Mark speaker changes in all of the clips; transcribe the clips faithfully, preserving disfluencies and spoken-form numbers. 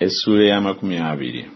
Speaker 1: Essula ya makumi abiri.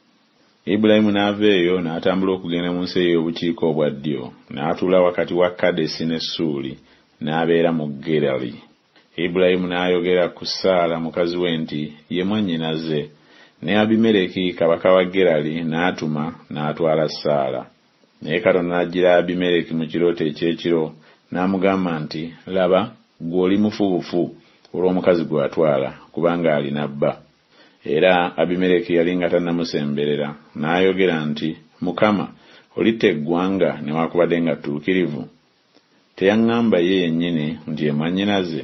Speaker 1: Ibulayimu n'ava eyo n'atambula okugenda mu nsi ey'obukiika obwa ddyo, n'atuula wakati wa Kadesi ne Suuli, n'abeera mu Gerali. Ibulayimu n'ayogera ku Saala mukazi we nti ye mwannyinaze, ne Abimereki kabaka wa Gerali n'atuma n'atwala Saala. Naye Katonda n'ajjira Abimereki mu kirooto eky'ekiro n'amugamba nti, laba, ggwe oli mufubufu olw'omukazi gw'atwala, kubanga alina bba. Era Abimereki yali nga tannamusemberera, n'ayogera nti, Mukama, olitta eggwanga newaakubadde nga ttuukirivu? Teyaŋŋamba ye yennyini nti ye mwannyinaze?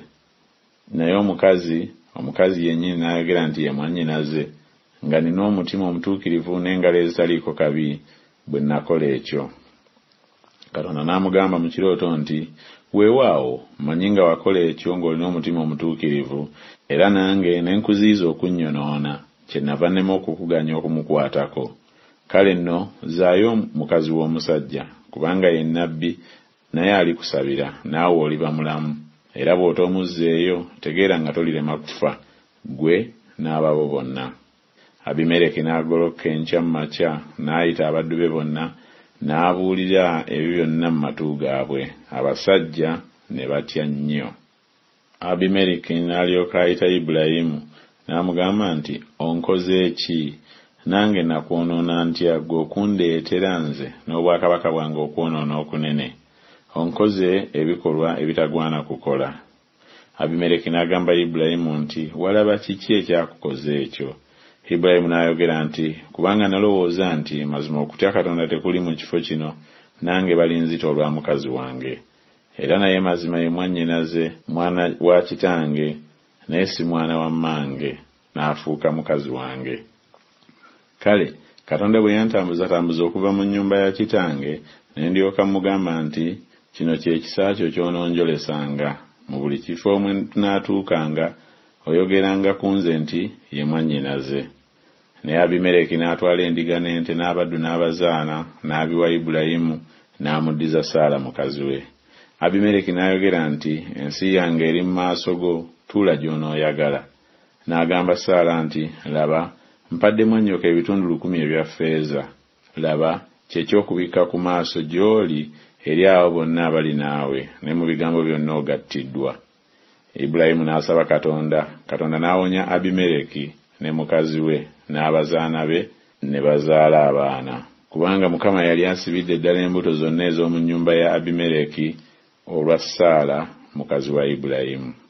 Speaker 1: Naye omukazi omukazi yennyini n'ayogera nti ye mwannyinaze, nga nina omutima omutuukirivu n'engalo ezitaliiko kabi bwe nakola ekyo. Katonda n'amugamba mu kirooto nti, weewaawo, mmanyi nga wakola ekyo ng'olina omutima omutuukirivu, era nange ne nkuziyiza okunnyonoona, kyennava nnema okukuganya okumukwatako. Kale nno zaayo mukazi w'omusajja, kubanga ye nnabbi, naye alikusabira, naawe oliba mulamu. Era bw'otomuzzeeyo, tegeera nga tolirema kufa, ggwe n'ababo bonna. Abimereki n'agoloka enkya mu makya, n'ayita abaddu be bonna, n'abuulira ebyo byonna mu matu gaabwe. Abasajja ne batya nnyo. Abimereki n'alyoka ayita Ibulayimu n'amugamba nti, onkoze ki? Nange nakwonoona ntya ggwe okundeetera nze n'obwakabaka bwange okwonoona okunene? Onkoze ebikolwa ebitagwana kukola. Abimereki n'agamba Ibulayimu nti, walaba kiki ekyakukoze ekyo? Ibulayimu n'ayogera nti, kubanga nalowooza nti mazima okutya Katonda tekuli mu kifo kino, nange balinzita olwa mukazi wange. Era naye mazima ye mwannyinaze, mwana wa kitange, naye si mwana wa mmange, n'afuuka mukazi wange. Kale Katonda bwe yantambuza tambuza okuva mu nnyumba ya kitange, ne ndyoka mugamba nti, kino kye kisa kyo ky'ononjolesanga. Mu buli kifo omwe tunaatuukanga, oyogeranga ku nze nti ye mwannyinaze. Naye Abimereki n'atwala endiga n'ente n'abaddu n'abazaana, n'abiwa Ibulayimu, n'amuddiza Saala mukazi we. Abimereki n'ayogera nti, ensi yange eri mu maaso go, tuula gy'onooyagala. N'agamba Saala nti, laba, mpadde mwannyoko ebitundu lukumi ebya ffeeza. Laba, kyekyokubikka ku maaso gy'oli eri abo bonna abali naawe, ne mu bigambo byonna ogattiddwa. Ibulayimu n'asaba Katonda, Katonda n'awonya Abimereki ne mukazi we n'abazaana be, ne bazaala abaana. Kubanga Mukama yali asibidde ddala embuto zonna ez'omu nnyumba ya Abimereki olwa Saala mukazi wa Ibulayimu.